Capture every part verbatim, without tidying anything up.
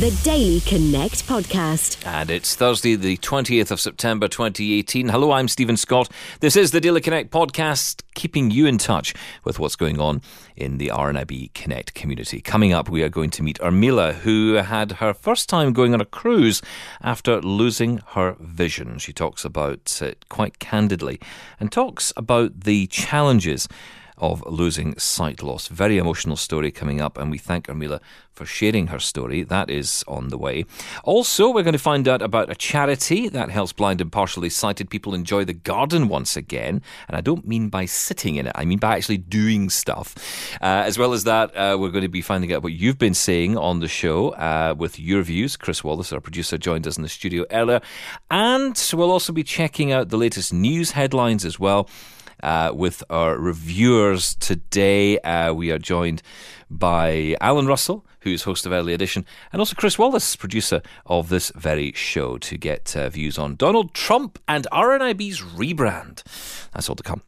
The Daily Connect podcast. And it's Thursday, the twentieth of September twenty eighteen. Hello, I'm Stephen Scott. This is the Daily Connect podcast, keeping you in touch with what's going on in the R N I B Connect community. Coming up, we are going to meet Urmila, who had her first time going on a cruise after losing her vision. She talks about it quite candidly and talks about the challenges of losing sight loss. Very emotional story coming up, and we thank Urmila for sharing her story. That is on the way. Also, we're going to find out about a charity that helps blind and partially sighted people enjoy the garden once again. And I don't mean by sitting in it, I mean by actually doing stuff. Uh, as well as that, uh, we're going to be finding out what you've been saying on the show uh, with your views. Chris Wallace, our producer, joined us in the studio earlier. And we'll also be checking out the latest news headlines as well. Uh, with our reviewers today, uh, we are joined by Alan Russell, who's host of Early Edition, and also Chris Wallace, producer of this very show, to get uh, views on Donald Trump and R N I B's rebrand. That's all to come.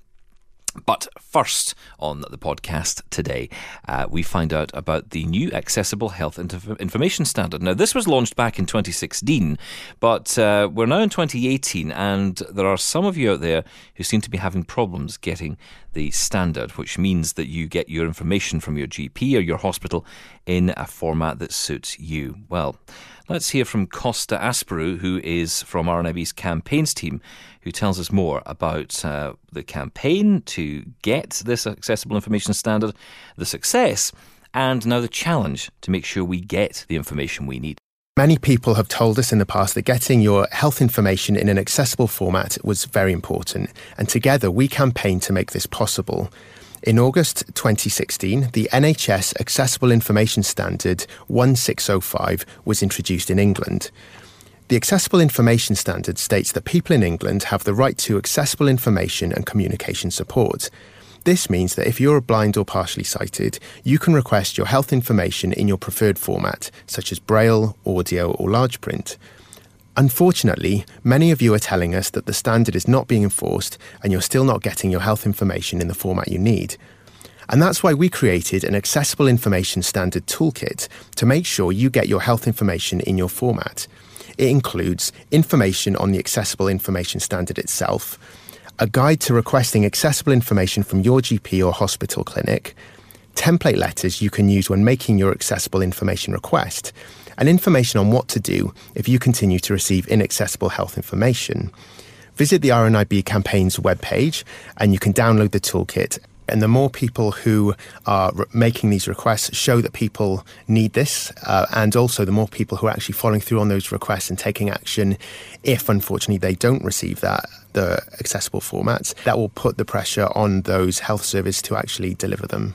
But first on the podcast today, uh, we find out about the new Accessible Health Inf- Information Standard. Now, this was launched back in twenty sixteen, but uh, we're now in twenty eighteen, and there are some of you out there who seem to be having problems getting the standard, which means that you get your information from your G P or your hospital in a format that suits you. Well, let's hear from Costa Asperu, who is from R N I B's campaigns team, who tells us more about uh, the campaign to get this accessible information standard, the success, and now the challenge to make sure we get the information we need. Many people have told us in the past that getting your health information in an accessible format was very important, and together we campaigned to make this possible. In August twenty sixteen, the N H S Accessible Information Standard one six oh five was introduced in England. The Accessible Information Standard states that people in England have the right to accessible information and communication support. This means that if you're blind or partially sighted, you can request your health information in your preferred format, such as Braille, audio, or large print. Unfortunately, many of you are telling us that the standard is not being enforced and you're still not getting your health information in the format you need. And that's why we created an Accessible Information Standard toolkit to make sure you get your health information in your format. It includes information on the Accessible Information Standard itself, a guide to requesting accessible information from your G P or hospital clinic, template letters you can use when making your accessible information request, and information on what to do if you continue to receive inaccessible health information. Visit the R N I B campaign's webpage and you can download the toolkit. And the more people who are re- making these requests show that people need this, uh, and also the more people who are actually following through on those requests and taking action if, unfortunately, they don't receive that, the accessible formats, that will put the pressure on those health services to actually deliver them.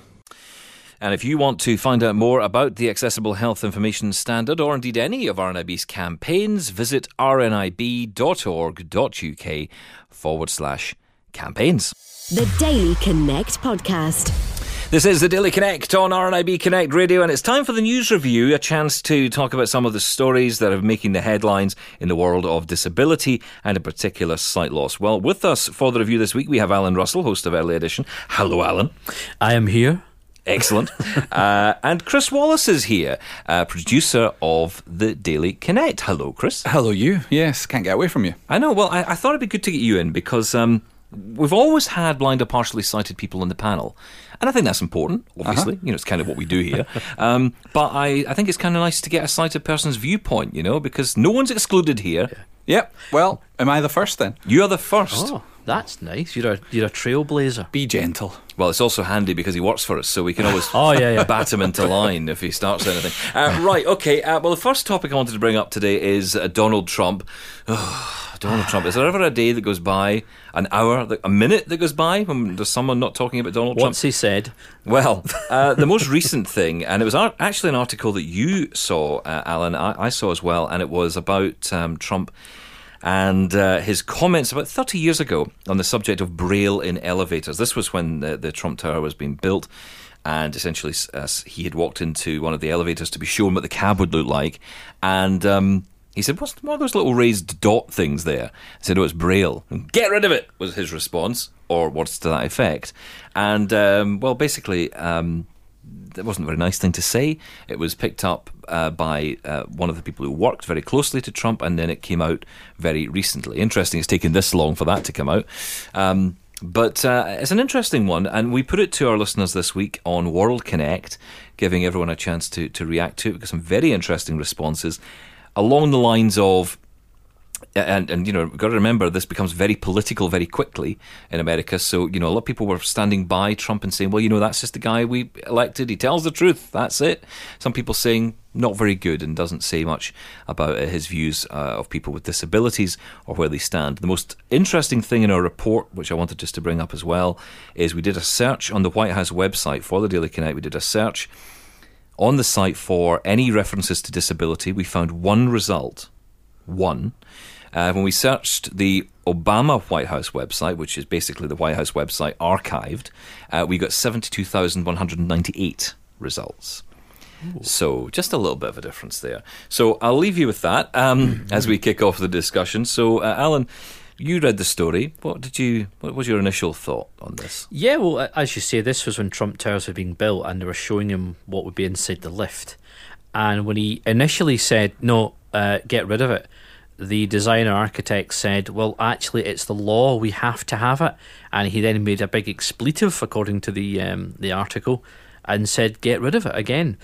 And if you want to find out more about the Accessible Health Information Standard, or indeed any of R N I B's campaigns, visit rnib.org.uk forward slash campaigns. The Daily Connect podcast. This is the Daily Connect on R N I B Connect Radio, and it's time for the news review, a chance to talk about some of the stories that are making the headlines in the world of disability and in particular sight loss. Well, with us for the review this week, we have Alan Russell, host of Early Edition. Hello, Alan. I am here. Excellent. uh, and Chris Wallace is here, uh, producer of the Daily Connect. Hello, Chris. Hello, you. Yes, can't get away from you. I know. Well, I, I thought it'd be good to get you in because um, we've always had blind or partially sighted people on the panel. And I think that's important, obviously. Uh-huh. You know, it's kind of what we do here. um, but I, I think it's kind of nice to get a sighted person's viewpoint, you know, because no one's excluded here. Yeah. Yep. Well, am I the first then? You are the first. Oh, that's nice. You're a you're a trailblazer. Be gentle. Well, it's also handy because he works for us, so we can always oh, yeah, yeah. bat him into line if he starts anything. Uh, right, okay. Uh, well, the first topic I wanted to bring up today is uh, Donald Trump. Oh, Donald Trump. Is there ever a day that goes by, an hour, a minute that goes by when there's someone not talking about Donald Trump? What's he said? Well, uh, the most recent thing, and it was ar- actually an article that you saw, uh, Alan, I-, I saw as well, and it was about um, Trump and uh, his comments about thirty years ago on the subject of Braille in elevators. This was when the, the Trump Tower was being built, and essentially uh, he had walked into one of the elevators to be shown what the cab would look like, and um, he said, what's what are those little raised dot things there? I said, oh, it's Braille. Get rid of it, was his response, or what's to that effect. And, um, well, basically, um, that wasn't a very nice thing to say. It was picked up uh, by uh, one of the people who worked very closely to Trump, and then it came out very recently. Interesting, it's taken this long for that to come out. Um, but uh, it's an interesting one, and we put it to our listeners this week on World Connect, giving everyone a chance to, to react to it. We got some very interesting responses along the lines of, And, and you know, we've got to remember, this becomes very political very quickly in America. So, you know, a lot of people were standing by Trump and saying, well, you know, that's just the guy we elected. He tells the truth. That's it. Some people saying not very good and doesn't say much about uh, his views uh, of people with disabilities or where they stand. The most interesting thing in our report, which I wanted just to bring up as well, is we did a search on the White House website for the Daily Connect. We did a search on the site for any references to disability. We found one result. One. Uh, when we searched the Obama White House website, which is basically the White House website archived, uh, we got seventy-two thousand one hundred ninety-eight results. Ooh. So just a little bit of a difference there. So I'll leave you with that um, as we kick off the discussion. So, uh, Alan, you read the story. What did you? What was your initial thought on this? Yeah, well, as you say, this was when Trump Towers were being built, and they were showing him what would be inside the lift. And when he initially said, no, uh, get rid of it, the designer architect said, well, actually, it's the law, we have to have it. And he then made a big expletive, according to the um, the article, and said, get rid of it again.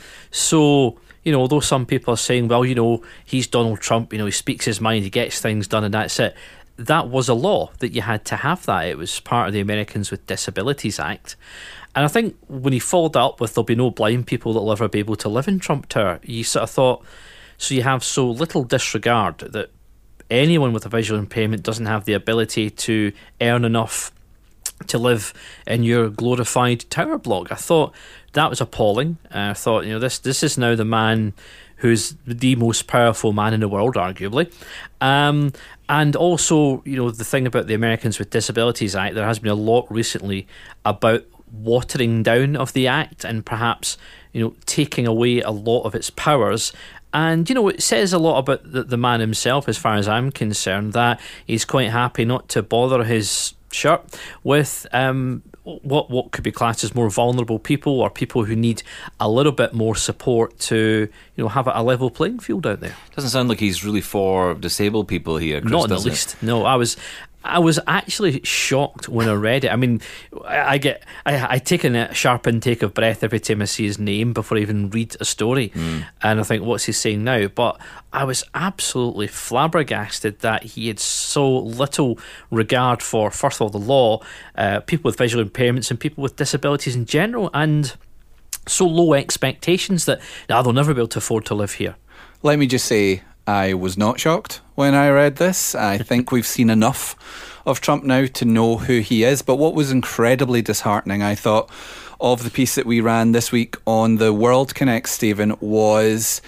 So, you know, although some people are saying, well, you know, he's Donald Trump, you know, he speaks his mind, he gets things done, and that's it. That was a law that you had to have that. It was part of the Americans with Disabilities Act. And I think when he followed that up with, there'll be no blind people that will ever be able to live in Trump Tower, you sort of thought, so you have so little disregard that anyone with a visual impairment doesn't have the ability to earn enough to live in your glorified tower block. I thought that was appalling. Uh, I thought, you know, this this is now the man who's the most powerful man in the world, arguably. Um, and also, you know, the thing about the Americans with Disabilities Act, there has been a lot recently about watering down of the act and perhaps, you know, taking away a lot of its powers. And, you know, it says a lot about the, the man himself, as far as I'm concerned, that he's quite happy not to bother his shirt with um, what what could be classed as more vulnerable people or people who need a little bit more support to, you know, have a level playing field out there. Doesn't sound like he's really for disabled people here, Chris, not in the does least. it? No, I was... I was actually shocked when I read it. I mean, I, I get I, I take a sharp intake of breath every time I see his name before I even read a story, mm. and I think, what's he saying now? But I was absolutely flabbergasted that he had so little regard for, first of all, the law, uh, people with visual impairments and people with disabilities in general, and so low expectations that nah, they'll never be able to afford to live here. Let me just say, I was not shocked when I read this. I think we've seen enough of Trump now to know who he is. But what was incredibly disheartening, I thought, of the piece that we ran this week on the World Connect, Stephen, was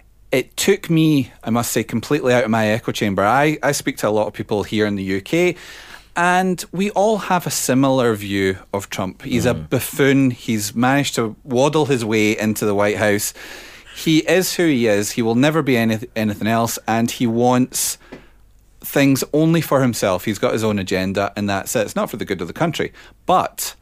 it took me, I must say, completely out of my echo chamber. I, I speak to a lot of people here in the U K, and we all have a similar view of Trump. He's mm. a buffoon. He's managed to waddle his way into the White House. He is who he is. He will never be any, anything else, and he wants things only for himself. He's got his own agenda, and that's it. It's not for the good of the country. But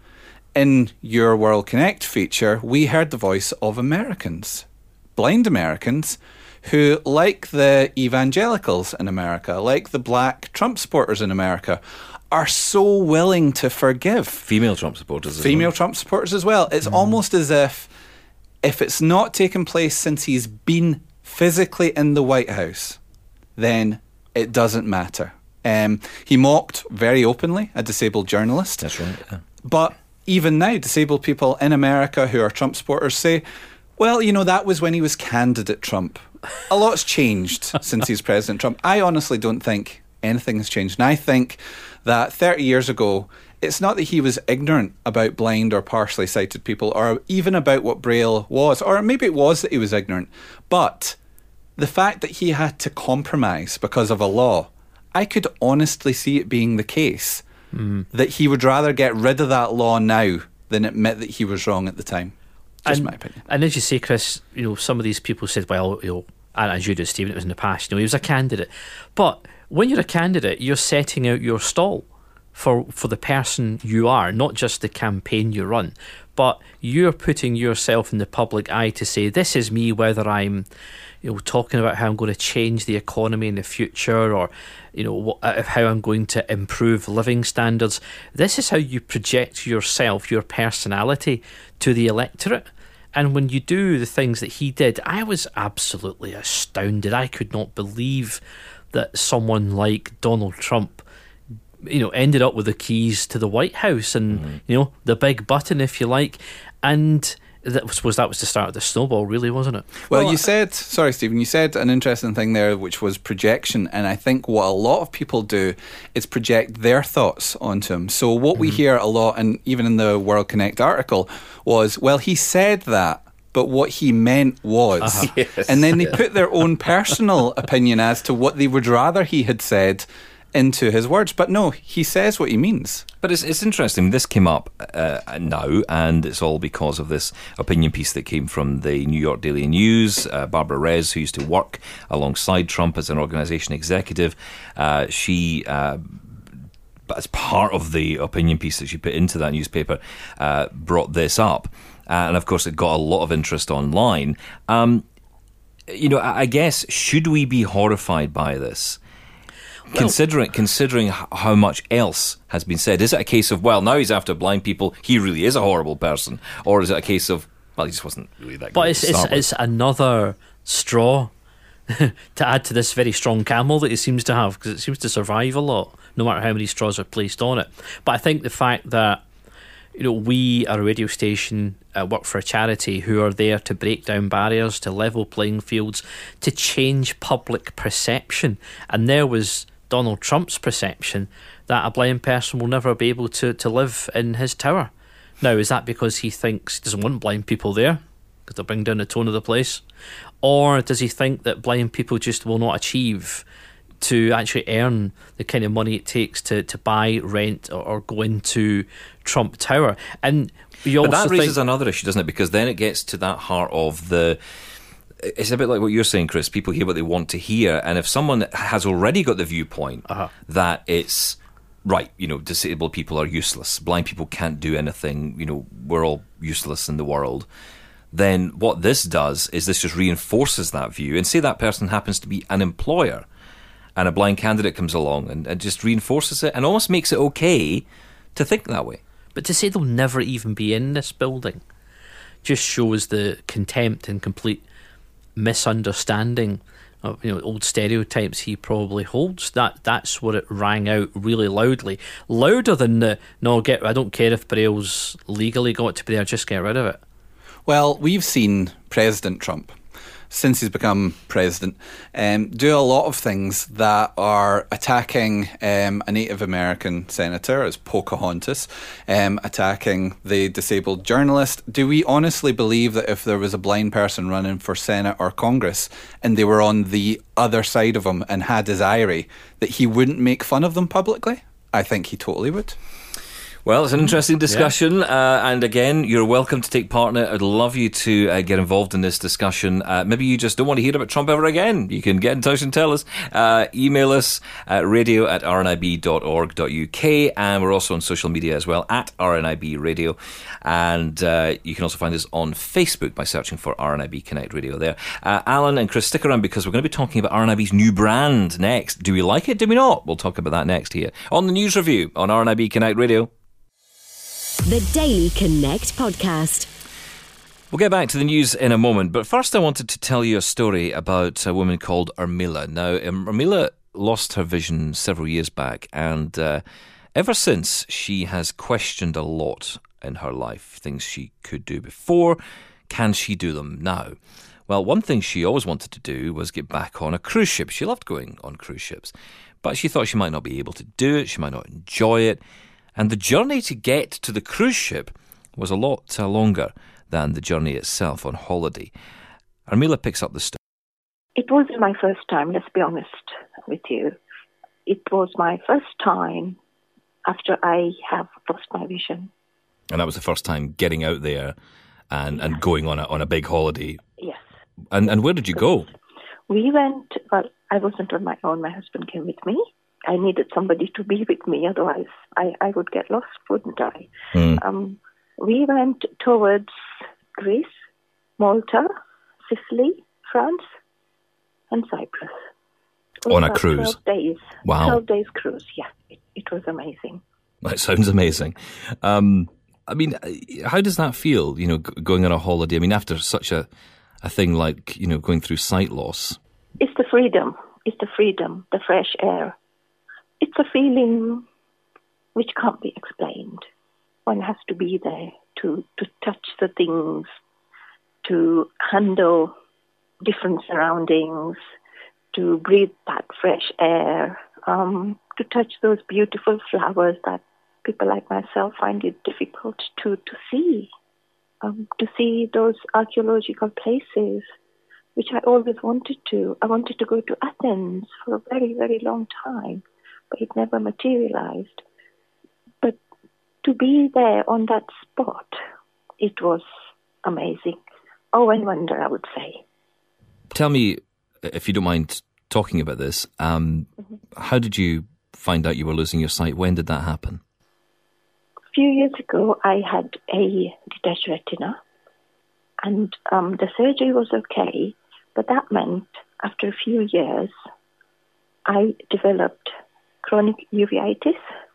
in your World Connect feature, we heard the voice of Americans, blind Americans, who, like the evangelicals in America, like the black Trump supporters in America, are so willing to forgive. Female Trump supporters as Female well. Trump supporters as well. It's mm. almost as if If it's not taken place since he's been physically in the White House, then it doesn't matter. Um, he mocked very openly a disabled journalist. That's right. Yeah. But even now, disabled people in America who are Trump supporters say, well, you know, that was when he was candidate Trump. A lot's changed since he's President Trump. I honestly don't think anything has changed. And I think that thirty years ago, it's not that he was ignorant about blind or partially sighted people or even about what Braille was, or maybe it was that he was ignorant. But the fact that he had to compromise because of a law, I could honestly see it being the case mm. that he would rather get rid of that law now than admit that he was wrong at the time. Just and, my opinion. And as you say, Chris, you know, some of these people said, well, you know, and as you do, Stephen, it was in the past, you know, he was a candidate. But when you're a candidate, you're setting out your stall. for for the person you are, not just the campaign you run, but you're putting yourself in the public eye to say, this is me, whether I'm, you know, talking about how I'm going to change the economy in the future, or, you know, what, how I'm going to improve living standards. This is how you project yourself, your personality, to the electorate. And when you do the things that he did, I was absolutely astounded. I could not believe that someone like Donald Trump, you know, ended up with the keys to the White House and, mm-hmm. you know, the big button, if you like. And that was, was that was the start of the snowball, really, wasn't it? Well, well you said, sorry, Stephen, you said an interesting thing there, which was projection. And I think what a lot of people do is project their thoughts onto him. So what mm-hmm. we hear a lot, and even in the World Connect article, was, well, he said that, but what he meant was. Uh-huh. Yes. And then they put their own personal opinion as to what they would rather he had said into his words. But no, he says what he means. But it's it's interesting. This came up uh, now, and it's all because of this opinion piece that came from the New York Daily News. Uh, Barbara Rez, who used to work alongside Trump as an organisation executive, uh, she... Uh, but as part of the opinion piece that she put into that newspaper, uh, brought this up. Uh, and of course, it got a lot of interest online. Um, you know, I, I guess, should we be horrified by this? Well, considering considering how much else has been said, is it a case of, well, now he's after blind people, he really is a horrible person? Or is it a case of, well, he just wasn't really that good? But it's, it's, it's another straw to add to this very strong camel that he seems to have, because it seems to survive a lot, no matter how many straws are placed on it. But I think the fact that, you know, we are a radio station, uh, work for a charity who are there to break down barriers, to level playing fields, to change public perception. And there was Donald Trump's perception that a blind person will never be able to, to live in his tower. Now, is that because he thinks he doesn't want blind people there, because they'll bring down the tone of the place? Or does he think that blind people just will not achieve to actually earn the kind of money it takes to, to buy, rent, or, or go into Trump Tower? And you also but that raises think, another issue, doesn't it? Because then it gets to that heart of the... It's a bit like what you're saying, Chris. People hear what they want to hear. And if someone has already got the viewpoint uh-huh. that it's, right, you know, disabled people are useless, blind people can't do anything, you know, we're all useless in the world, then what this does is this just reinforces that view. And say that person happens to be an employer, and a blind candidate comes along and, and just reinforces it and almost makes it okay to think that way. But to say they'll never even be in this building just shows the contempt and complete misunderstanding of, you know, old stereotypes he probably holds. That that's what it rang out really loudly, louder than the no get. I don't care if Braille's legally got to be there, just get rid of it. Well, we've seen President Trump, since he's become president, um, do a lot of things that are attacking um, a Native American senator as Pocahontas, um, attacking the disabled journalist. Do we honestly believe that if there was a blind person running for Senate or Congress and they were on the other side of him and had his eyrie, that he wouldn't make fun of them publicly? I think he totally would. Well, it's an interesting discussion, yeah. uh, and again, you're welcome to take part in it. I'd love you to uh, get involved in this discussion. Uh, maybe you just don't want to hear about Trump ever again. You can get in touch and tell us. Uh, email us at radio at r n i b dot org dot u k, and we're also on social media as well, at R N I B Radio. And uh, you can also find us on Facebook by searching for R N I B Connect Radio there. Uh, Alan and Chris, stick around, because we're going to be talking about R N I B's new brand next. Do we like it? Do we not? We'll talk about that next here on the News Review on R N I B Connect Radio. The Daily Connect Podcast. We'll get back to the news in a moment, but first I wanted to tell you a story about a woman called Urmila. Now, um, Urmila lost her vision several years back, and uh, ever since she has questioned a lot in her life. Things she could do before, can she do them now? Well, one thing she always wanted to do was get back on a cruise ship. She loved going on cruise ships, but she thought she might not be able to do it, she might not enjoy it. And the journey to get to the cruise ship was a lot uh, longer than the journey itself on holiday. Urmila picks up the story. It wasn't my first time, let's be honest with you. It was my first time after I have lost my vision. And that was the first time getting out there and, yes. and going on a, on a big holiday. Yes. And and where did you go? We went, well, I wasn't on my own. My husband came with me. I needed somebody to be with me, otherwise I, I would get lost, wouldn't I? Mm. Um, we went towards Greece, Malta, Sicily, France, and Cyprus. It was On a about cruise? twelve days. Wow. twelve days cruise, yeah. It, it was amazing. That sounds amazing. Um, I mean, how does that feel, you know, g- going on a holiday? I mean, after such a, a thing like, you know, going through sight loss. It's the freedom. It's the freedom, the fresh air. It's a feeling which can't be explained. One has to be there to, to touch the things, to handle different surroundings, to breathe that fresh air, um, to touch those beautiful flowers that people like myself find it difficult to, to see, um, to see those archaeological places, which I always wanted to. I wanted to go to Athens for a very, very long time, but it never materialized. But to be there on that spot, it was amazing. Oh, and wonder, I would say. Tell me, if you don't mind talking about this, um, mm-hmm. how did you find out you were losing your sight? When did that happen? A few years ago, I had a detached retina, and um, the surgery was okay, but that meant after a few years, I developed chronic uveitis,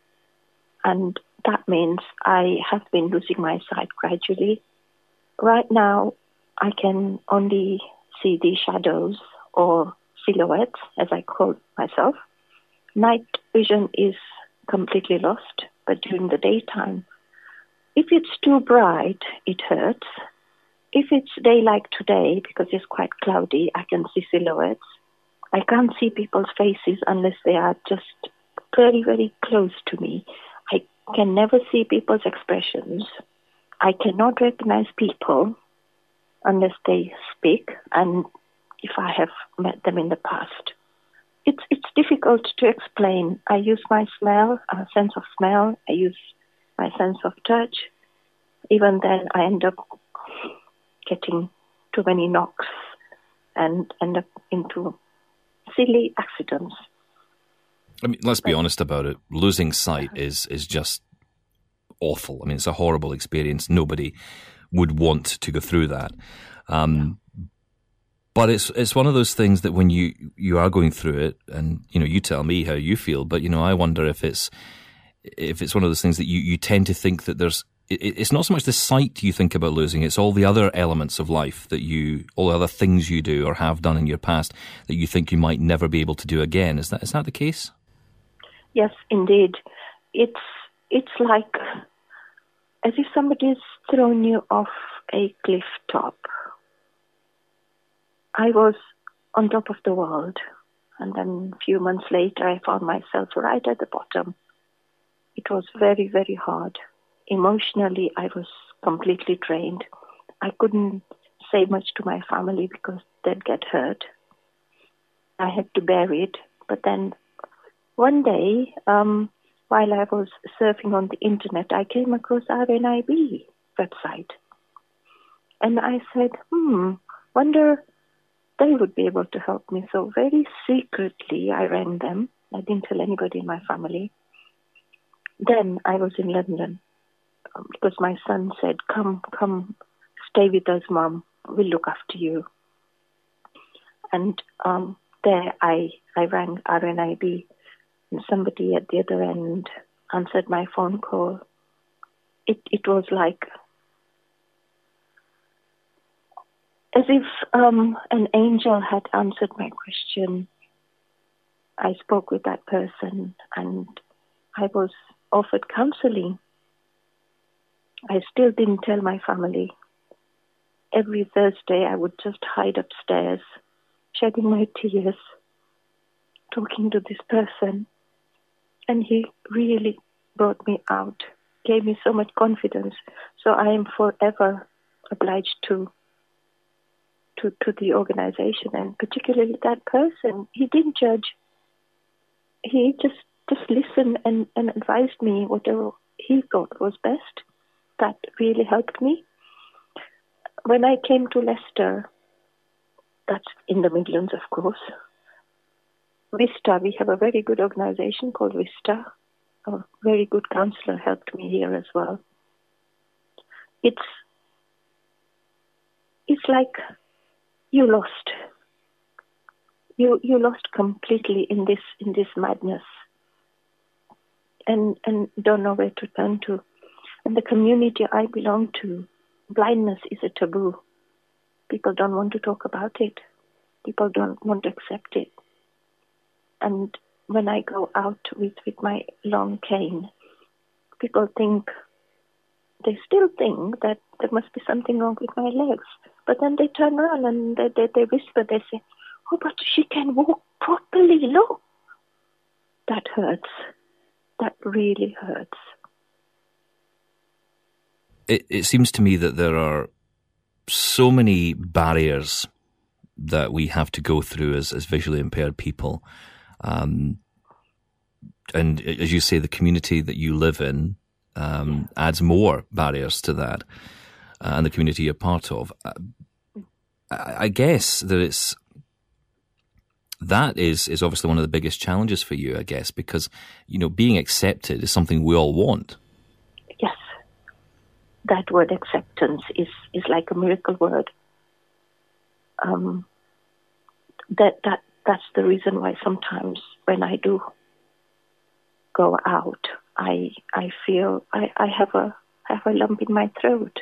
and that means I have been losing my sight gradually. Right now, I can only see the shadows or silhouettes, as I call myself. Night vision is completely lost, but during the daytime, if it's too bright, it hurts. If it's day like today, because it's quite cloudy, I can see silhouettes. I can't see people's faces unless they are just very, very close to me. I can never see people's expressions. I cannot recognize people unless they speak, and if I have met them in the past. It's it's difficult to explain. I use my smell, uh, sense of smell. I use my sense of touch. Even then, I end up getting too many knocks and end up into silly accidents. I mean, let's be but, honest about it. Losing sight uh, is is just awful. I mean, it's a horrible experience. Nobody would want to go through that. Um, yeah. But it's it's one of those things that when you, you are going through it, and you know, you tell me how you feel, but you know, I wonder if it's if it's one of those things that you, you tend to think that there's it, it's not so much the sight you think about losing, it's all the other elements of life that you, all the other things you do or have done in your past that you think you might never be able to do again. Is that is that the case? Yes, indeed. It's it's like as if somebody's thrown you off a cliff top. I was on top of the world, and then a few months later I found myself right at the bottom. It was very, very hard. Emotionally, I was completely drained. I couldn't say much to my family because they'd get hurt. I had to bear it. But then one day, um, while I was surfing on the internet, I came across R N I B website. And I said, hmm, wonder they would be able to help me. So very secretly, I rang them. I didn't tell anybody in my family. Then I was in London um, because my son said, come, come, stay with us, Mom. We'll look after you. And um, there I, I rang R N I B, and somebody at the other end answered my phone call. It, it was like as if um, an angel had answered my question. I spoke with that person and I was offered counseling. I still didn't tell my family. Every Thursday I would just hide upstairs, shedding my tears, talking to this person. And he really brought me out, gave me so much confidence. So I am forever obliged to to, to the organization, and particularly that person. He didn't judge. He just, just listened and, and advised me whatever he thought was best. That really helped me. When I came to Leicester, that's in the Midlands, of course, Vista, we have a very good organization called Vista. A very good counselor helped me here as well. It's it's like you lost. You you lost completely in this in this madness, and and don't know where to turn to. And the community I belong to, blindness is a taboo. People don't want to talk about it. People don't want to accept it. And when I go out with, with my long cane, people think, they still think that there must be something wrong with my legs. But then they turn around and they, they, they whisper, they say, oh, but she can walk properly, look. That hurts. That really hurts. It, it seems to me that there are so many barriers that we have to go through as, as visually impaired people. Um, and as you say, the community that you live in um, adds more barriers to that, uh, and the community you're part of. Uh, I, I guess that it's that is is obviously one of the biggest challenges for you, I guess, because, you know, being accepted is something we all want. Yes, that word acceptance is, is like a miracle word. Um, that that that's the reason why sometimes when I do go out, I I feel I, I have a have a lump in my throat.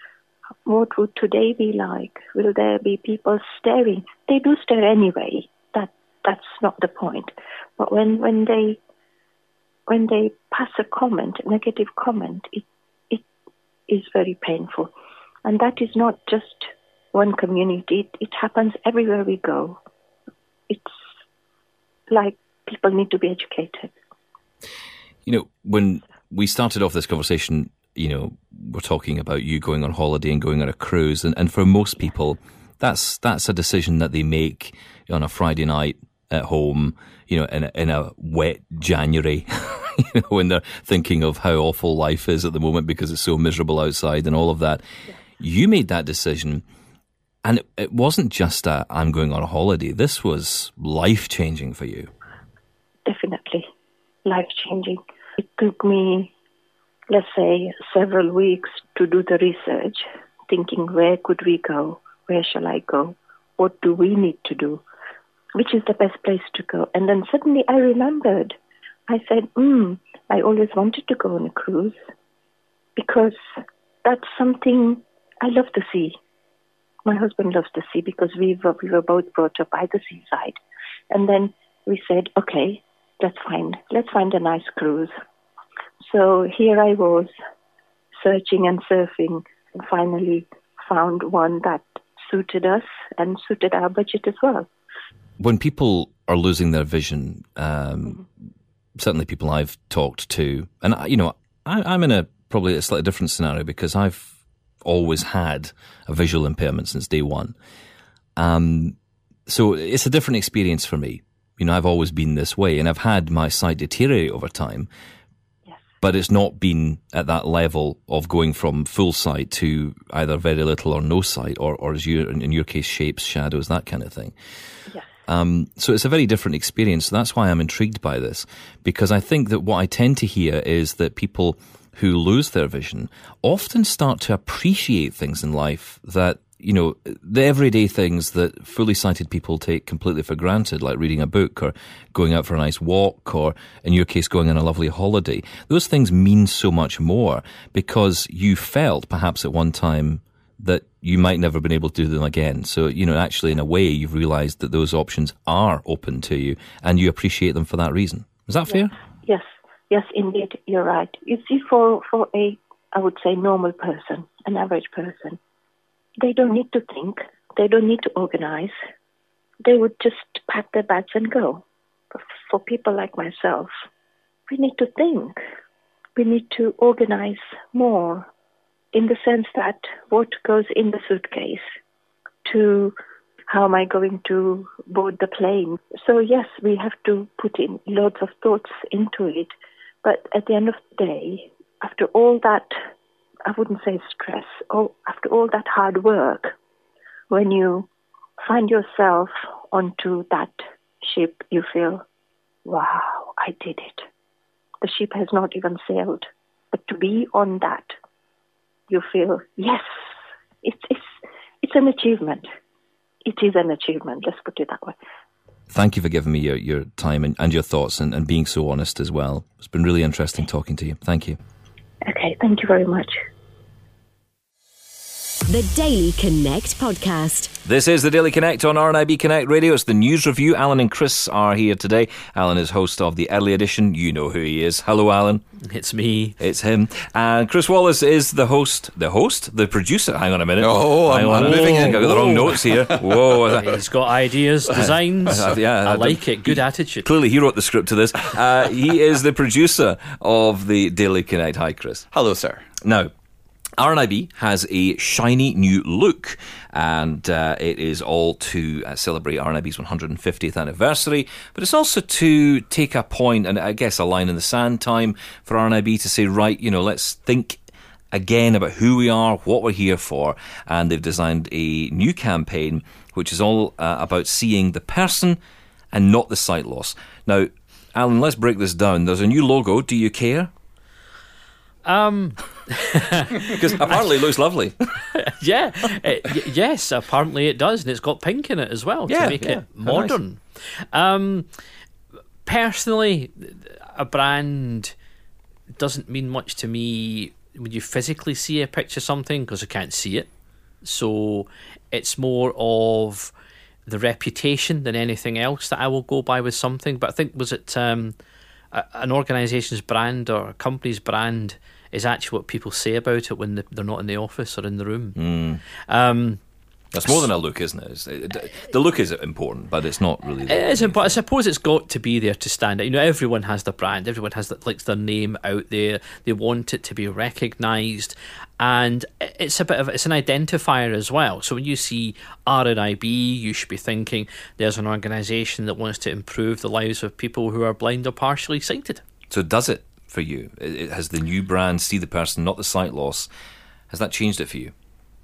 What would today be like? Will there be people staring? They do stare anyway. That that's not the point. But when, when they when they pass a comment, a negative comment, it it is very painful. And that is not just one community. It, it happens everywhere we go. It's like people need to be educated. You know, when we started off this conversation, you know, we're talking about you going on holiday and going on a cruise, and, and for most people, that's that's a decision that they make on a Friday night at home, you know, in a, in a wet January, you know, when they're thinking of how awful life is at the moment because it's so miserable outside and all of that. Yeah. You made that decision, and it, it wasn't just a, I'm going on a holiday. This was life-changing for you. Definitely life-changing. It took me, let's say, several weeks to do the research, thinking, where could we go? Where shall I go? What do we need to do? Which is the best place to go? And then suddenly I remembered. I said, hmm, I always wanted to go on a cruise because that's something I love the sea. My husband loves the sea because we were, we were both brought up by the seaside. And then we said, okay, let's find, let's find a nice cruise. So here I was searching and surfing and finally found one that suited us and suited our budget as well. When people are losing their vision, um, mm-hmm. certainly people I've talked to, and I, you know, I, I'm in a probably a slightly different scenario because I've always had a visual impairment since day one. Um, so it's a different experience for me. You know, I've always been this way, and I've had my sight deteriorate over time. But it's not been at that level of going from full sight to either very little or no sight, or, or as you, in your case, shapes, shadows, that kind of thing. Yes. Um, so it's a very different experience. So that's why I'm intrigued by this, because I think that what I tend to hear is that people who lose their vision often start to appreciate things in life that, you know, the everyday things that fully sighted people take completely for granted, like reading a book or going out for a nice walk or, in your case, going on a lovely holiday. Those things mean so much more because you felt perhaps at one time that you might never have been able to do them again. So, you know, actually, in a way, you've realized that those options are open to you and you appreciate them for that reason. Is that fair? Yes, yes, indeed, you're right. You see, for, for a, I would say, normal person, an average person, they don't need to think. They don't need to organize. They would just pack their bags and go. But for people like myself, we need to think. We need to organize more in the sense that what goes in the suitcase to how am I going to board the plane. So yes, we have to put in loads of thoughts into it. But at the end of the day, after all that, I wouldn't say stress, or after all that hard work, when you find yourself onto that ship, you feel, wow, I did it. The ship has not even sailed. But to be on that, you feel, yes, it's it's it's an achievement. It is an achievement, let's put it that way. Thank you for giving me your, your time and, and your thoughts and, and being so honest as well. It's been really interesting talking to you. Thank you. Okay, thank you very much. The Daily Connect podcast. This is the Daily Connect on R N I B Connect Radio. It's the news review. Alan and Chris are here today. Alan is host of the early edition. You know who he is. Hello, Alan. It's me. It's him. And Chris Wallace is the host. The host? The producer? Hang on a minute. Oh, Hang I'm, on I'm a moving minute. in. I've got the wrong notes here. Whoa. He's got ideas, designs. Uh, yeah, I like it. Good attitude. Clearly, he wrote the script to this. Uh, he is the producer of the Daily Connect. Hi, Chris. Hello, sir. Now, R N I B has a shiny new look, and uh, it is all to uh, celebrate R N I B's one hundred fiftieth anniversary, but it's also to take a point, and I guess a line in the sand time for R N I B to say, right, you know, let's think again about who we are, what we're here for, and they've designed a new campaign which is all uh, about seeing the person and not the sight loss. Now, Alan, let's break this down. There's a new logo. Do you care? Um, Because apparently it looks lovely. yeah, it, y- yes, apparently it does, and it's got pink in it as well Yeah, to make yeah, it how nice. modern. Um, personally, a brand doesn't mean much to me when you physically see a picture of something because I can't see it. So it's more of the reputation than anything else that I will go by with something. But I think, was it um, a, an organisation's brand or a company's brand is actually what people say about it when they're not in the office or in the room. Mm. Um, That's more than a look, isn't it? It's, it? The look is important, but it's not really. It isn't, but I suppose it's got to be there to stand out. You know, everyone has their brand. Everyone has the, likes their name out there. They want it to be recognised, and it's a bit of it's an identifier as well. So when you see R N I B, you should be thinking there's an organisation that wants to improve the lives of people who are blind or partially sighted. So does it for you? It, it has the new brand see the person, not the sight loss. Has that changed it for you?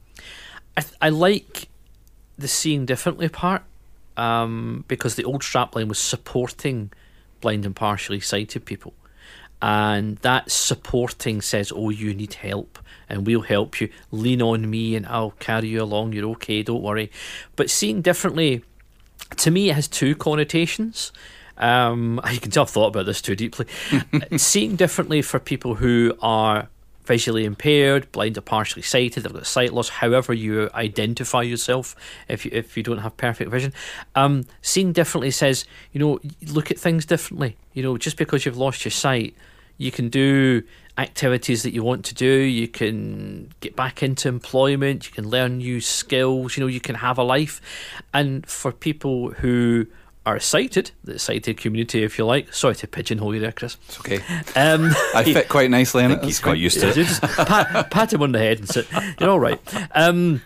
I, I like the seeing differently part um, because the old strapline was supporting blind and partially sighted people, and that supporting says, oh, you need help and we'll help you, lean on me and I'll carry you along, you're okay, don't worry. But seeing differently, to me, it has two connotations. Um, you can tell I've thought about this too deeply. Seeing differently for people who are visually impaired, blind or partially sighted, they've got sight loss, however you identify yourself if you, if you don't have perfect vision. Um, seeing differently says, you know, look at things differently. You know, just because you've lost your sight, you can do activities that you want to do, you can get back into employment, you can learn new skills, you know, you can have a life. And for people who are sighted, the sighted community, if you like. Sorry to pigeonhole you there, Chris. It's okay. Um, I fit quite nicely in I it. think he's That's quite fine. used to it. just pat, pat him on the head and say, you're all right. Um,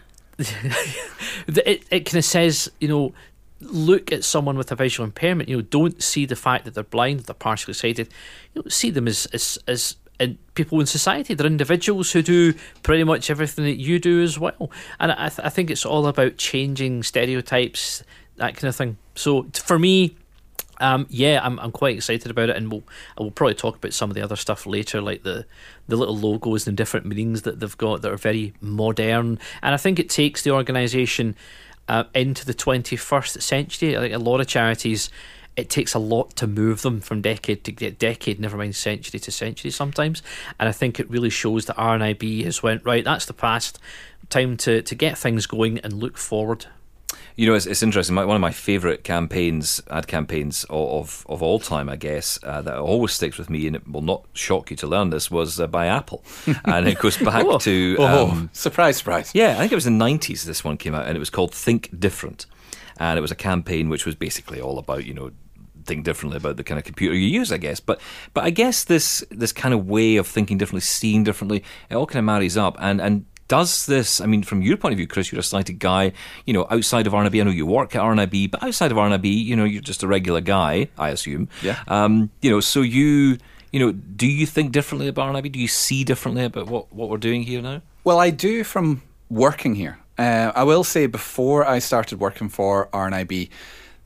it it kind of says, you know, look at someone with a visual impairment. You know, don't see the fact that they're blind, they're partially sighted. You know, see them as as as in people in society. They're individuals who do pretty much everything that you do as well. And I th- I think it's all about changing stereotypes, that kind of thing. So t- for me, um, yeah, I'm I'm quite excited about it, and we'll I will probably talk about some of the other stuff later, like the the little logos and different meanings that they've got that are very modern. And I think it takes the organisation uh, into the twenty-first century. I think a lot of charities, it takes a lot to move them from decade to decade, never mind century to century sometimes. And I think it really shows that R N I B has went, right, that's the past, time to, to get things going and look forward. You know, it's, it's interesting. My, one of my favourite campaigns, ad campaigns of, of, of all time, I guess, uh, that always sticks with me, and it will not shock you to learn this, was uh, by Apple. And it goes back Oh. to... Oh, Um, surprise, surprise. yeah, I think it was the nineties this one came out, and it was called Think Different. And it was a campaign which was basically all about, you know, think differently about the kind of computer you use, I guess. But but I guess this this kind of way of thinking differently, seeing differently, it all kind of marries up. And, and does this, I mean, from your point of view, Chris, you're a sighted guy, you know, outside of R N I B, I know you work at R N I B, but outside of R N I B, you know, you're just a regular guy, I assume. Yeah. Um, you know, so you, you know, do you think differently about R N I B? Do you see differently about what, what we're doing here now? Well, I do from working here. Uh, I will say before I started working for R N I B,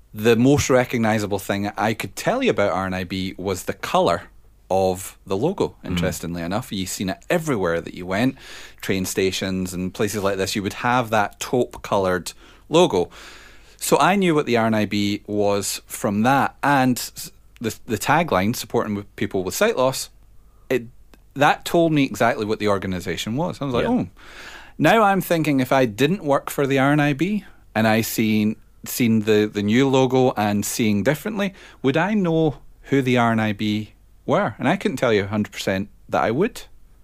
the most recognisable thing I could tell you about R N I B was the colour of the logo, interestingly mm. enough. You've seen it everywhere that you went, train stations and places like this. You would have that taupe-coloured logo. So I knew what the R N I B was from that, and the the tagline, supporting people with sight loss, it that told me exactly what the organisation was. I was like, yeah. oh. Now I'm thinking, if I didn't work for the R N I B and I seen seen the, the new logo and seeing differently, would I know who the R N I B were? And I couldn't tell you one hundred percent that I would.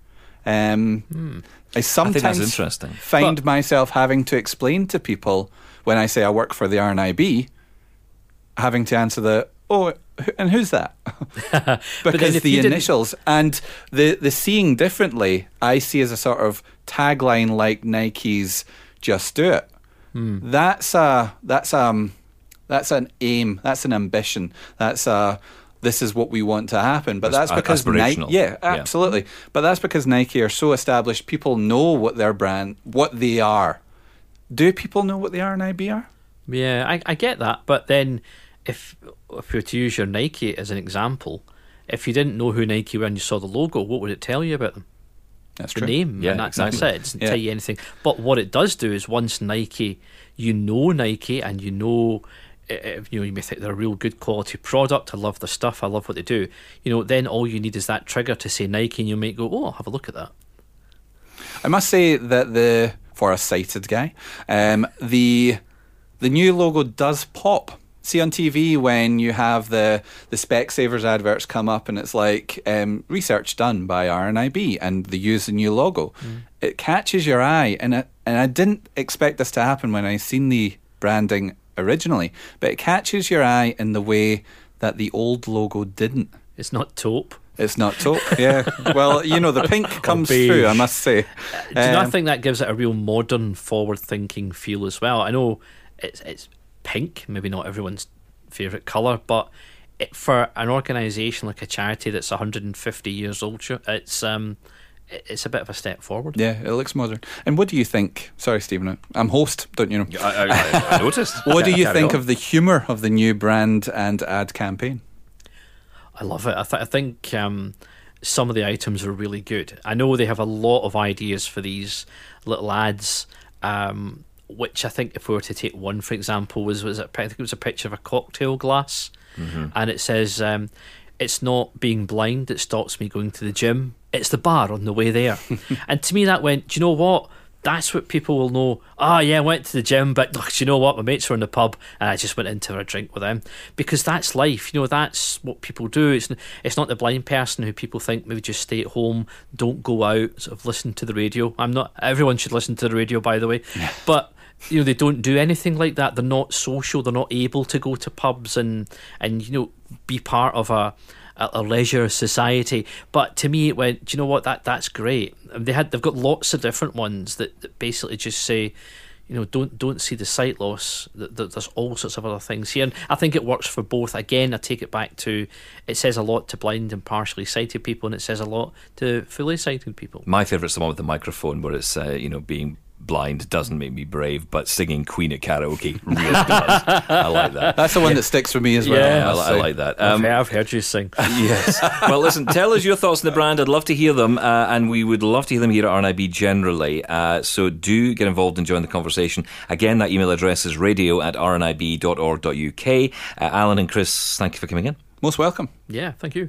Um, hmm. I sometimes I think that's interesting. find but, myself having to explain to people when I say I work for the R N I B, having to answer the, oh, and who's that? Because the initials and the, the seeing differently, I see as a sort of tagline like Nike's "Just Do It." Hmm. That's a that's um that's an aim. That's an ambition. That's a this is what we want to happen. But that's because Nike, yeah, absolutely. Yeah. But that's because Nike are so established. People know what their brand, what they are. Do people know what the R N I B are? Yeah, I, I get that. But then, if if you were to use your Nike as an example, if you didn't know who Nike were and you saw the logo, what would it tell you about them? That's the true. name, yeah, and that, exactly. that's it. It doesn't yeah. tell you anything. But what it does do is, once Nike, you know Nike, and you know, if, you know, you may think they're a real good quality product. I love their stuff. I love what they do. You know, then all you need is that trigger to say Nike, and you might go, oh, I'll have a look at that. I must say that the for a sighted guy, um, the the new logo does pop. See on T V when you have the, the Specsavers adverts come up and it's like um, research done by R N I B and they use the new logo. Mm. It catches your eye, and it, and I didn't expect this to happen when I seen the branding originally, but it catches your eye in the way that the old logo didn't. It's not taupe. It's not taupe, yeah. Well, you know, the pink comes through, I must say. Uh, do you um, not think that gives it a real modern, forward-thinking feel as well? I know it's it's pink, maybe not everyone's favourite colour, but it, for an organisation like a charity that's one hundred fifty years old, it's um, it's a bit of a step forward. Yeah, it looks modern. And what do you think? Sorry, Stephen, I'm host, don't you know? I, I, I noticed. What do you think on. of the humour of the new brand and ad campaign? I love it. I, th- I think um, some of the items are really good. I know they have a lot of ideas for these little ads, um, which I think if we were to take one, for example, was, was it, I think it was a picture of a cocktail glass, mm-hmm. and it says, um, it's not being blind that stops me going to the gym, it's the bar on the way there. And to me that went, do you know what? That's what people will know. Ah, oh, yeah, I went to the gym, but look, do you know what? My mates were in the pub and I just went in to have a drink with them. Because that's life. You know, that's what people do. It's it's not the blind person who people think maybe just stay at home, don't go out, sort of listen to the radio. I'm not, everyone should listen to the radio, by the way. Yeah. But, you know, they don't do anything like that. They're not social. They're not able to go to pubs and, and you know, be part of a... a leisure society. But to me it went, do you know what, that that's great. They had they've got lots of different ones that, that basically just say, you know, don't don't see the sight loss. There's all sorts of other things here, and I think it works for both. Again, I take it back to, it says a lot to blind and partially sighted people, and it says a lot to fully sighted people. My favourite's the one with the microphone where it's uh, you know, being blind doesn't make me brave, but singing Queen at karaoke really does. I like that. That's the one yeah. that sticks with me as well. Yeah, I, I like that. Um, I've heard you sing. Yes. Well, listen, tell us your thoughts on the brand. I'd love to hear them, uh, and we would love to hear them here at R N I B generally. Uh, so do get involved and join the conversation. Again, that email address is radio at r n i b dot org dot u k. Uh, Alan and Chris, thank you for coming in. Most welcome. Yeah, thank you.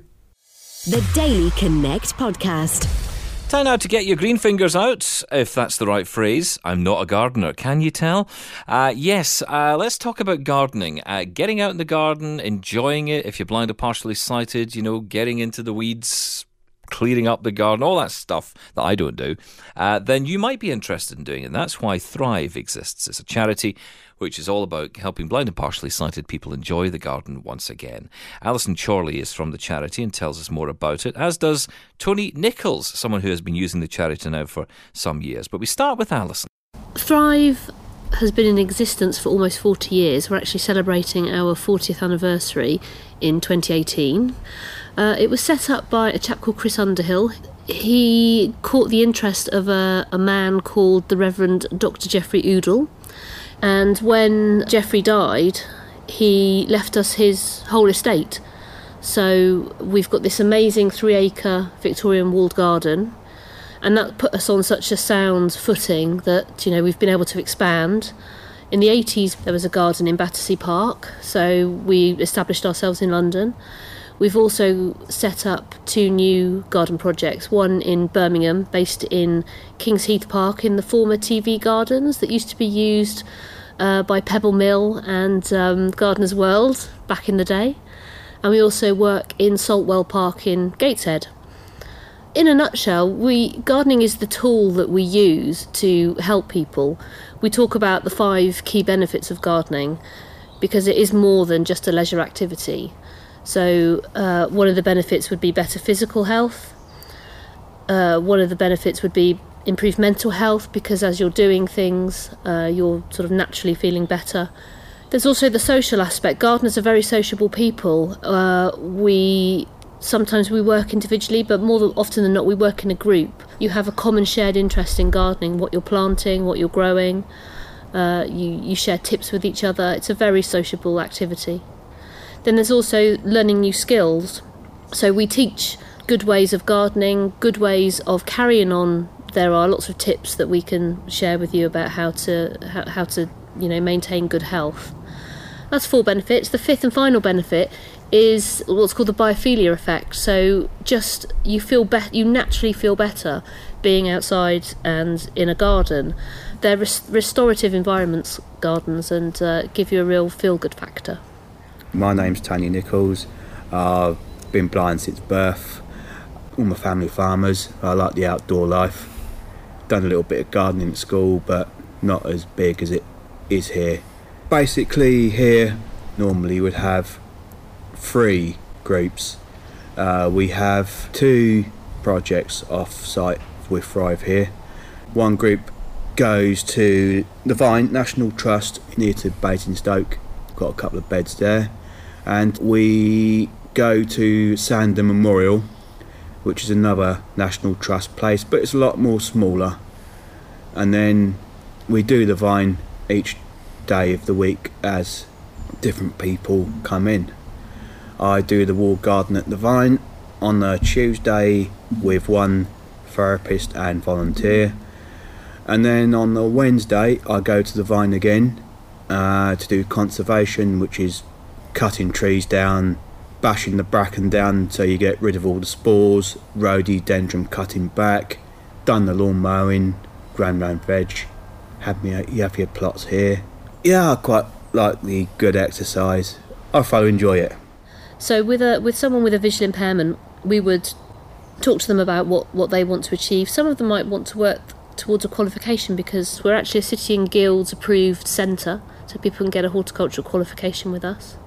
The Daily Connect podcast. Time now to get your green fingers out, if that's the right phrase. I'm not a gardener, can you tell? Uh, yes, uh, let's talk about gardening. Uh, getting out in the garden, enjoying it, if you're blind or partially sighted, you know, getting into the weeds, clearing up the garden, all that stuff that I don't do, uh, then you might be interested in doing it. And that's why Thrive exists. It's a charity which is all about helping blind and partially sighted people enjoy the garden once again. Alison Chorley is from the charity and tells us more about it, as does Tony Nichols, someone who has been using the charity now for some years. But we start with Alison. Thrive has been in existence for almost forty years. We're actually celebrating our fortieth anniversary in twenty eighteen. Uh, it was set up by a chap called Chris Underhill. He caught the interest of a, a man called the Reverend Doctor Geoffrey Oodle. And when Geoffrey died, he left us his whole estate. So we've got this amazing three-acre Victorian walled garden, and that put us on such a sound footing that, you know, we've been able to expand. In the eighties, there was a garden in Battersea Park, so we established ourselves in London. We've also set up two new garden projects, one in Birmingham, based in Kings Heath Park in the former T V Gardens that used to be used uh, by Pebble Mill and um, Gardener's World back in the day. And we also work in Saltwell Park in Gateshead. In a nutshell, we gardening is the tool that we use to help people. We talk about the five key benefits of gardening because it is more than just a leisure activity. So uh, one of the benefits would be better physical health. Uh, one of the benefits would be improved mental health, because as you're doing things, uh, you're sort of naturally feeling better. There's also the social aspect. Gardeners are very sociable people. Uh, we sometimes we work individually, but more than, often than not we work in a group. You have a common shared interest in gardening, what you're planting, what you're growing. Uh, you, you share tips with each other. It's a very sociable activity. Then there's also learning new skills. So we teach good ways of gardening, good ways of carrying on. There are lots of tips that we can share with you about how to how, how to you know maintain good health. That's four benefits. The fifth and final benefit is what's called the biophilia effect. So just you feel better, you naturally feel better being outside and in a garden. They're res- restorative environments, gardens, and uh, give you a real feel-good factor. My name's Tony Nichols. Uh, I've been blind since birth. All my family farmers. I like the outdoor life. Done a little bit of gardening at school, but not as big as it is here. Basically here normally would have three groups. Uh, we have two projects off-site with Thrive here. One group goes to the Vine National Trust near to Basingstoke. Got a couple of beds there. And we go to Sander Memorial, which is another National Trust place, but it's a lot more smaller. And then we do the Vine each day of the week as different people come in. I do the wall garden at the Vine on a Tuesday with one therapist and volunteer, and then on the Wednesday I go to the Vine again uh, to do conservation, which is cutting trees down, bashing the bracken down so you get rid of all the spores, rhododendron cutting back, done the lawn mowing, ground round veg, have me you have your plots here. Yeah, I quite like the good exercise. I thoroughly enjoy it. So with a with someone with a visual impairment, we would talk to them about what, what they want to achieve. Some of them might want to work towards a qualification, because we're actually a City and Guilds approved centre, so people can get a horticultural qualification with us.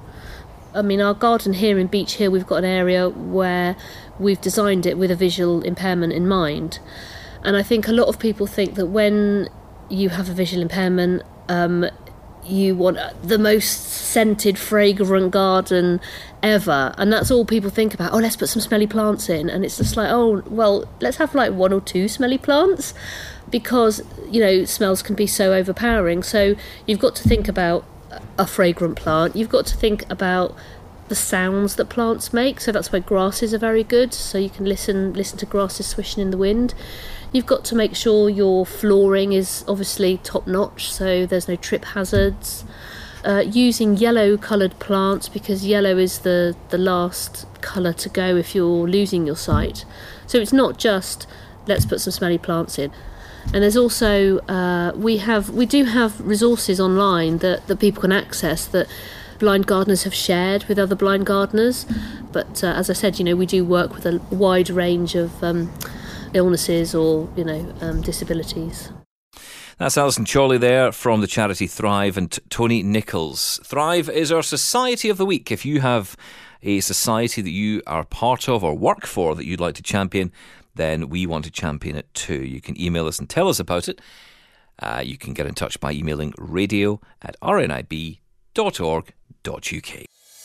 I mean, our garden here in Beech Hill, we've got an area where we've designed it with a visual impairment in mind. And I think a lot of people think that when you have a visual impairment, um, you want the most scented, fragrant garden ever. And that's all people think about. Oh, let's put some smelly plants in. And it's just like, oh, well, let's have like one or two smelly plants, because, you know, smells can be so overpowering. So you've got to think about a fragrant plant. You've got to think about the sounds that plants make. So that's why grasses are very good. So you can listen listen to grasses swishing in the wind. You've got to make sure your flooring is obviously top notch, so there's no trip hazards. Uh, using yellow coloured plants, because yellow is the, the last colour to go if you're losing your sight. So it's not just let's put some smelly plants in. And there's also uh, we have we do have resources online that, that people can access that blind gardeners have shared with other blind gardeners. But uh, as I said, you know, we do work with a wide range of um, illnesses or, you know, um, disabilities. That's Alison Chorley there from the charity Thrive, and Tony Nichols. Thrive is our Society of the Week. If you have a society that you are part of or work for that you'd like to champion, then we want to champion it too. You can email us and tell us about it. Uh, you can get in touch by emailing radio at r n i b dot org dot u k.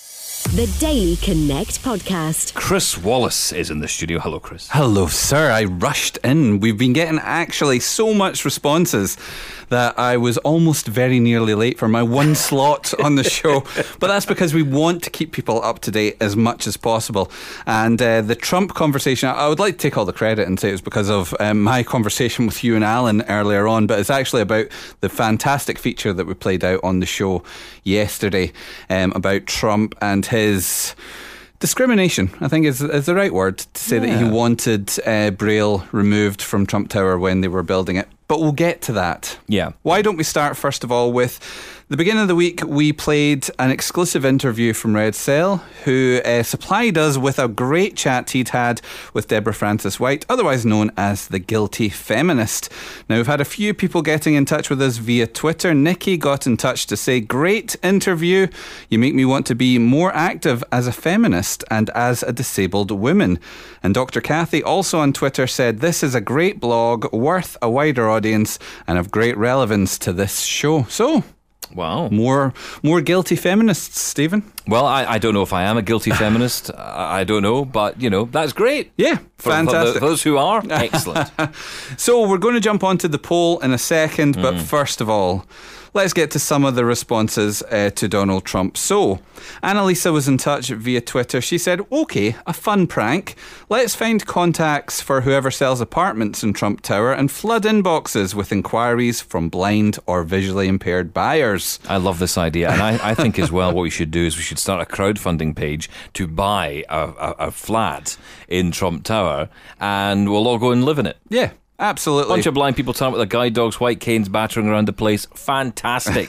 The Daily Connect podcast. Chris Wallace is in the studio. Hello, Chris. Hello, sir. I rushed in. We've been getting actually so much responses that I was almost very nearly late for my one slot on the show. But that's because we want to keep people up to date as much as possible. And uh, the Trump conversation, I would like to take all the credit and say it was because of um, my conversation with you and Alan earlier on, but it's actually about the fantastic feature that we played out on the show yesterday um, about Trump and his discrimination, I think is, is the right word to say, yeah, that he wanted uh, Braille removed from Trump Tower when they were building it. But we'll get to that. Yeah. Why don't we start, first of all, with the beginning of the week. We played an exclusive interview from Red Cell, who uh, supplied us with a great chat he'd had with Deborah Frances-White, otherwise known as the Guilty Feminist. Now, we've had a few people getting in touch with us via Twitter. Nikki got in touch to say, great interview. You make me want to be more active as a feminist and as a disabled woman. And Doctor Kathy also on Twitter said, this is a great blog, worth a wider audience and of great relevance to this show. So, wow. More more guilty feminists, Stephen. Well, I, I don't know if I am a guilty feminist. I, I don't know, but, you know, that's great. Yeah, for, fantastic. For those who are, excellent. So we're going to jump onto the poll in a second, but mm. first of all, let's get to some of the responses uh, to Donald Trump. So, Annalisa was in touch via Twitter. She said, OK, a fun prank. Let's find contacts for whoever sells apartments in Trump Tower and flood inboxes with inquiries from blind or visually impaired buyers. I love this idea. And I, I think as well what we should do is we should start a crowdfunding page to buy a, a, a flat in Trump Tower and we'll all go and live in it. Yeah. Absolutely. Bunch of blind people turn up with their guide dogs, white canes, battering around the place. Fantastic.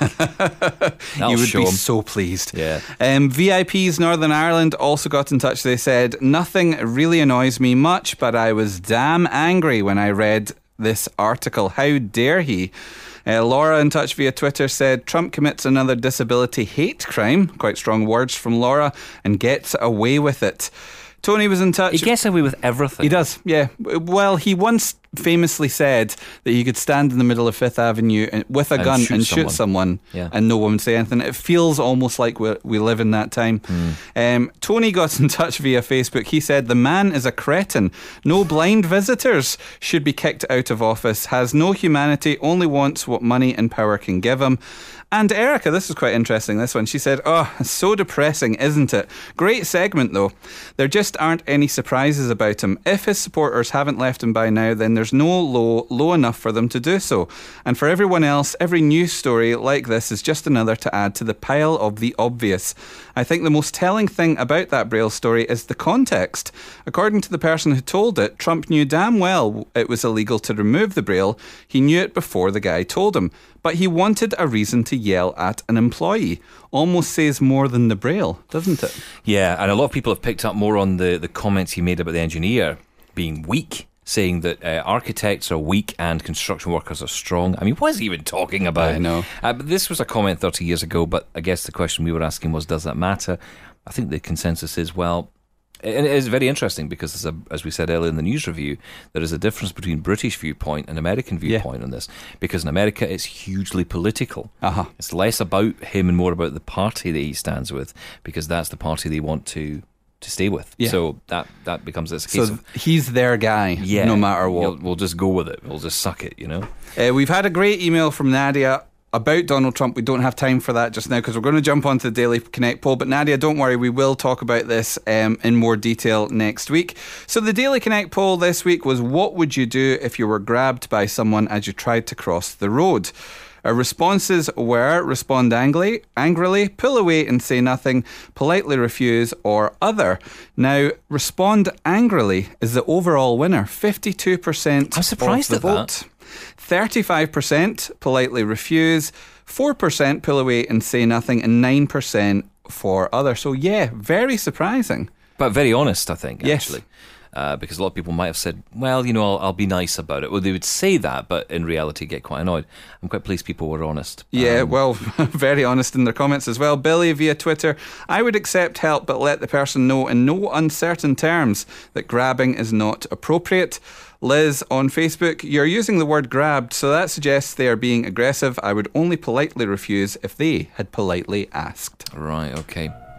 You would be them. so pleased. Yeah. Um, V I Ps Northern Ireland also got in touch. They said, nothing really annoys me much, but I was damn angry when I read this article. How dare he? Uh, Laura in touch via Twitter said, Trump commits another disability hate crime. Quite strong words from Laura, and gets away with it. Tony was in touch. He gets away with everything. He does, yeah. Well, he once famously said that you could stand in the middle of Fifth Avenue with a and gun shoot and someone. shoot someone yeah. and no one would say anything. It feels almost like we we live in that time. Mm. Um, Tony got in touch via Facebook. He said, the man is a cretin. No blind visitors should be kicked out of office. Has no humanity, only wants what money and power can give him. And Erica, this is quite interesting, this one. She said, oh, so depressing, isn't it? Great segment, though. There just aren't any surprises about him. If his supporters haven't left him by now, then there's no low low enough for them to do so. And for everyone else, every news story like this is just another to add to the pile of the obvious. I think the most telling thing about that Braille story is the context. According to the person who told it, Trump knew damn well it was illegal to remove the Braille. He knew it before the guy told him. But he wanted a reason to yell at an employee. Almost says more than the Braille, doesn't it? Yeah, and a lot of people have picked up more on the, the comments he made about the engineer being weak, saying that uh, architects are weak and construction workers are strong. I mean, what is he even talking about? I know. Uh, but this was a comment thirty years ago, but I guess the question we were asking was, does that matter? I think the consensus is, well, and it is very interesting because, there's a, as we said earlier in the news review, there is a difference between British viewpoint and American viewpoint yeah. on this. Because in America, it's hugely political. Uh-huh. It's less about him and more about the party that he stands with, because that's the party they want to to stay with. Yeah. So that, that becomes this case so of... he's their guy, yeah, no matter what. We'll, we'll just go with it. We'll just suck it, you know? Uh, we've had a great email from Nadia about Donald Trump. We don't have time for that just now because we're going to jump onto the Daily Connect poll. But Nadia, don't worry, we will talk about this um, in more detail next week. So the Daily Connect poll this week was, what would you do if you were grabbed by someone as you tried to cross the road? Our responses were respond angrily, angrily, pull away and say nothing, politely refuse, or other. Now, respond angrily is the overall winner, fifty-two percent I'm surprised of the at vote. That. thirty-five percent politely refuse, four percent pull away and say nothing, and nine percent for other. So yeah, very surprising. But very honest, I think, yes. actually. Uh, because a lot of people might have said, well, you know, I'll, I'll be nice about it. Well, they would say that, but in reality get quite annoyed. I'm quite pleased people were honest. Yeah, um, well, very honest in their comments as well. Billy via Twitter, I would accept help, but let the person know in no uncertain terms that grabbing is not appropriate. Liz on Facebook, you're using the word grabbed, so that suggests they are being aggressive. I would only politely refuse if they had politely asked. Right, okay.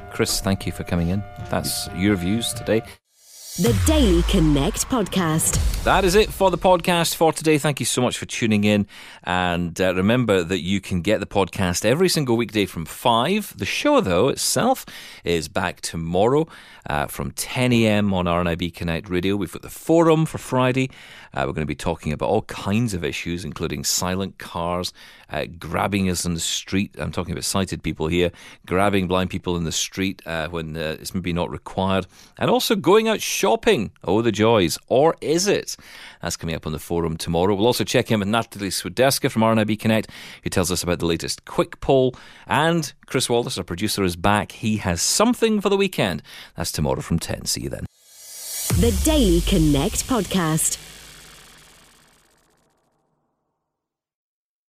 Chris, thank you for coming in. That's your views today. The Daily Connect podcast. That is it for the podcast for today. Thank you so much for tuning in. And uh, remember that you can get the podcast every single weekday from five. The show, though, itself is back tomorrow uh, from ten a.m. on R N I B Connect Radio. We've got the forum for Friday. Uh, we're going to be talking about all kinds of issues, including silent cars, uh, grabbing us in the street. I'm talking about sighted people here, grabbing blind people in the street uh, when uh, it's maybe not required, and also going out shopping. Oh, the joys. Or is it? That's coming up on the forum tomorrow. We'll also check in with Natalie Swiderska from R N I B Connect, who tells us about the latest Quick poll. And Chris Wallace, our producer, is back. He has something for the weekend. That's tomorrow from ten. See you then. The Daily Connect podcast.